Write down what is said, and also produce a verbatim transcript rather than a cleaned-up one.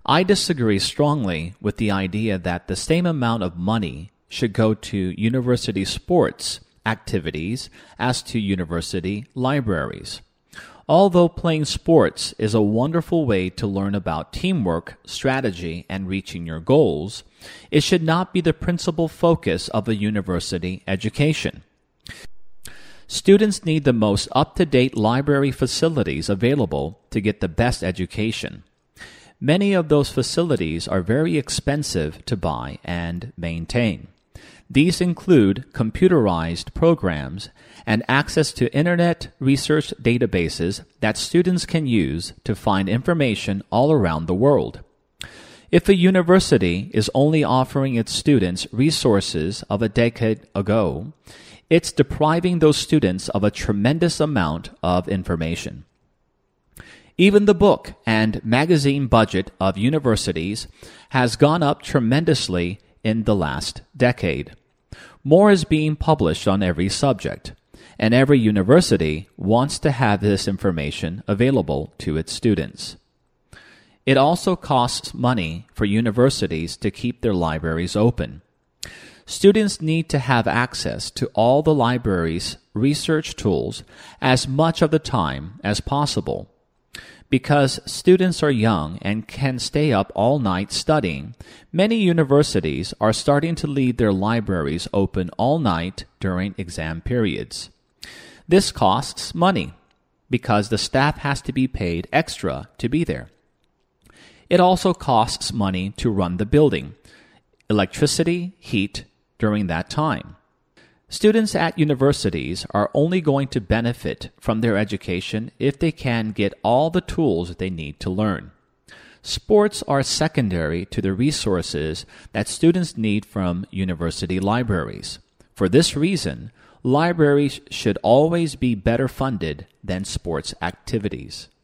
I disagree strongly with the idea that the same amount of money should go to university sports activities as to university libraries. Although playing sports is a wonderful way to learn about teamwork, strategy, and reaching your goals, it should not be the principal focus of a university education. Students need the most up-to-date library facilities available to get the best education. Many of those facilities are very expensive to buy and maintain. These include computerized programs and access to internet research databases that students can use to find information all around the world. If a university is only offering its students resources of a decade ago, it's depriving those students of a tremendous amount of information. Even the book and magazine budget of universities has gone up tremendously in the last decade. More is being published on every subject, and every university wants to have this information available to its students. It also costs money for universities to keep their libraries open. Students need to have access to all the library's research tools as much of the time as possible. Because students are young and can stay up all night studying, many universities are starting to leave their libraries open all night during exam periods. This costs money because the staff has to be paid extra to be there. It also costs money to run the building, electricity, heat during that time. Students at universities are only going to benefit from their education if they can get all the tools they need to learn. Sports are secondary to the resources that students need from university libraries. For this reason, libraries should always be better funded than sports activities.